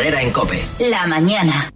Herrera en COPE. La mañana.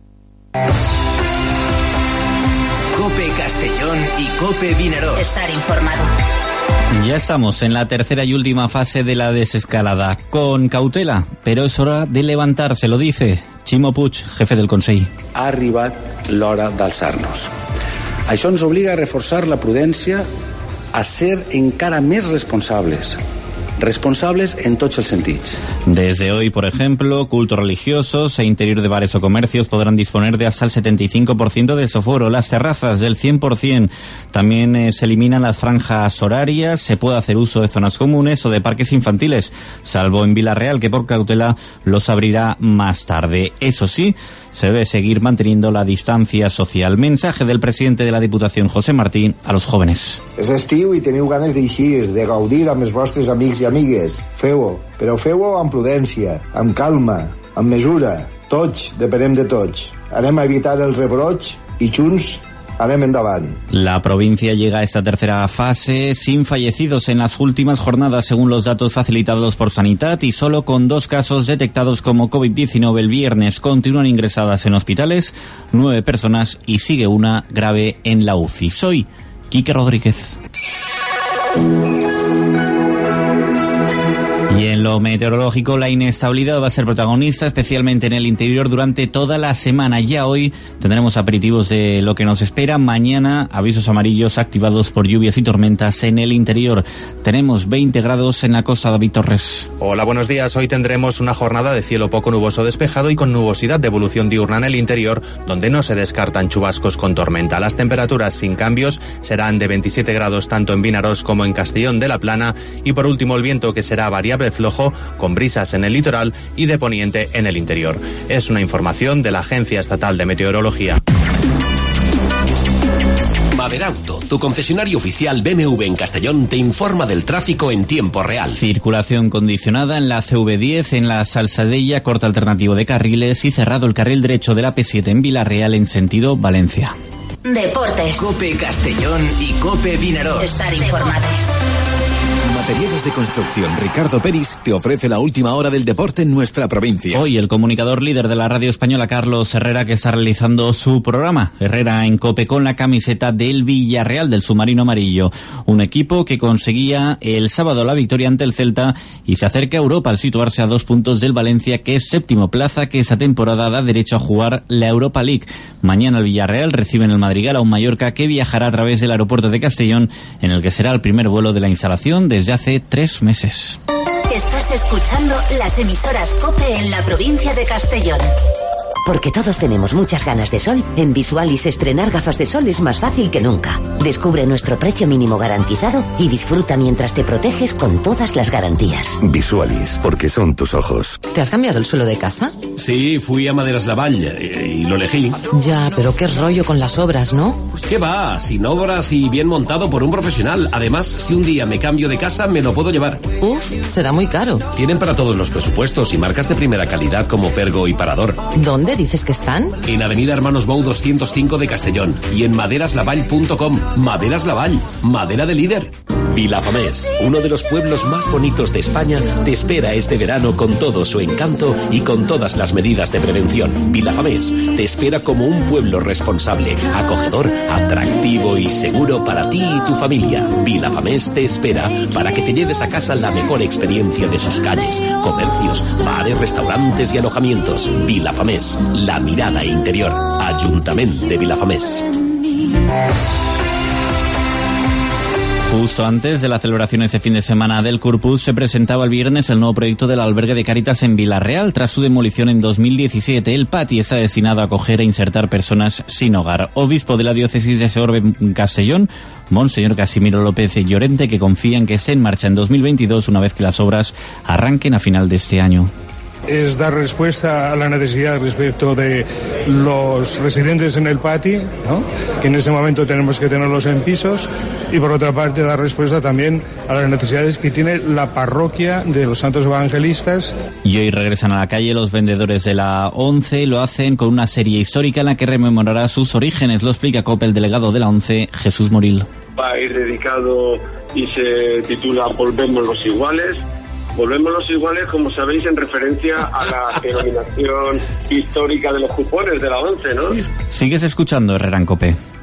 COPE Castellón y COPE Vinaròs. Estar informado. Ya estamos en la tercera y última fase de la desescalada. Con cautela, pero es hora de levantarse, lo dice Ximo Puig, jefe del Consell. Ha arribat l'hora d'alçar-nos. Això ens obliga a reforçar la prudència, a ser encara més responsables en tots els sentits. Desde hoy, por ejemplo, cultos religiosos e interior de bares o comercios podrán disponer de hasta el 75% de soforo, las terrazas del 100%. También se eliminan las franjas horarias, se puede hacer uso de zonas comunes o de parques infantiles, salvo en Vila-real, que por cautela los abrirá más tarde. Eso sí, se debe seguir manteniendo la distancia social. Mensaje del presidente de la Diputación, José Martí, a los jóvenes. És estiu i teniu ganes d'eixir, de gaudir amb els vostres amics i amigues. Feu-ho, però feu-ho amb prudència, amb calma, amb mesura. Tots depenem de tots. Anem a evitar el rebroig i junts anem endavant. La provincia llega a esta tercera fase sin fallecidos en las últimas jornadas, según los datos facilitados por Sanitat, y solo con 2 casos detectados como COVID-19 el viernes. Continúan ingresadas en hospitales 9 personas y sigue una grave en la UCI. Soy Quique Rodríguez. Y en lo meteorológico, la inestabilidad va a ser protagonista, especialmente en el interior, durante toda la semana. Ya hoy tendremos aperitivos de lo que nos espera. Mañana, avisos amarillos activados por lluvias y tormentas en el interior. Tenemos 20 grados en la costa. David Torres. Hola, buenos días. Hoy tendremos una jornada de cielo poco nuboso despejado y con nubosidad de evolución diurna en el interior, donde no se descartan chubascos con tormenta. Las temperaturas sin cambios serán de 27 grados tanto en Vinaròs como en Castellón de la Plana. Y por último, el viento, que será variable flojo, con brisas en el litoral y de poniente en el interior. Es una información de la Agencia Estatal de Meteorología. Maderauto, tu concesionario oficial BMW en Castellón, te informa del tráfico en tiempo real. Circulación condicionada en la CV10, en la Salsadella, corte alternativo de carriles, y cerrado el carril derecho de la P7 en Vila-real en sentido Valencia. Deportes. COPE Castellón y COPE Vinaròs. Estar informados. Materiales de Construcción Ricardo Peris te ofrece la última hora del deporte en nuestra provincia. Hoy el comunicador líder de la radio española, Carlos Herrera, que está realizando su programa. Herrera en COPE con la camiseta del Villarreal, del submarino amarillo. Un equipo que conseguía el sábado la victoria ante el Celta y se acerca a Europa al situarse a 2 puntos del Valencia, que es séptimo, plaza que esta temporada da derecho a jugar la Europa League. Mañana el Villarreal recibe en el Madrigal a un Mallorca que viajará a través del aeropuerto de Castellón, en el que será el primer vuelo de la instalación desde hace 3 meses. Estás escuchando las emisoras COPE en la provincia de Castellón. Porque todos tenemos muchas ganas de sol, en Visualis estrenar gafas de sol es más fácil que nunca. Descubre nuestro precio mínimo garantizado y disfruta mientras te proteges con todas las garantías. Visualis, porque son tus ojos. ¿Te has cambiado el suelo de casa? Sí, fui a Maderas Lavall y lo elegí. Ya, pero qué rollo con las obras, ¿no? ¿Qué va? Sin obras y bien montado por un profesional. Además, si un día me cambio de casa, me lo puedo llevar. Uf, será muy caro. Tienen para todos los presupuestos y marcas de primera calidad como Pergo y Parador. ¿Dónde dices que están? En Avenida Hermanos Bou 205 de Castellón y en maderaslavall.com. Maderas Lavall, madera de líder. Vilafamés, uno de los pueblos más bonitos de España, te espera este verano con todo su encanto y con todas las medidas de prevención. Vilafamés te espera como un pueblo responsable, acogedor, atractivo y seguro para ti y tu familia. Vilafamés te espera para que te lleves a casa la mejor experiencia de sus calles, comercios, bares, restaurantes y alojamientos. Vilafamés, la mirada interior. Ayuntamiento de Vilafamés. Justo antes de la celebración este fin de semana del Corpus, se presentaba el viernes el nuevo proyecto del albergue de Cáritas en Vila-real. Tras su demolición en 2017, el PATI está destinado a acoger e insertar personas sin hogar. Obispo de la diócesis de Segorbe en Castellón, Monseñor Casimiro López Llorente, que confía en que esté en marcha en 2022 una vez que las obras arranquen a final de este año. Es dar respuesta a la necesidad respecto de los residentes en el PATI, ¿no? Que en ese momento tenemos que tenerlos en pisos, y por otra parte dar respuesta también a las necesidades que tiene la parroquia de los Santos Evangelistas. Y hoy regresan a la calle los vendedores de la ONCE, lo hacen con una serie histórica en la que rememorará sus orígenes. Lo explica COPE el delegado de la ONCE, Jesús Moril. Va a ir dedicado y se titula Volvemos los Iguales. volvemos los iguales, como sabéis, en referencia a la denominación histórica de los cupones de la 11, ¿no? Sigues escuchando Herrera en COPE.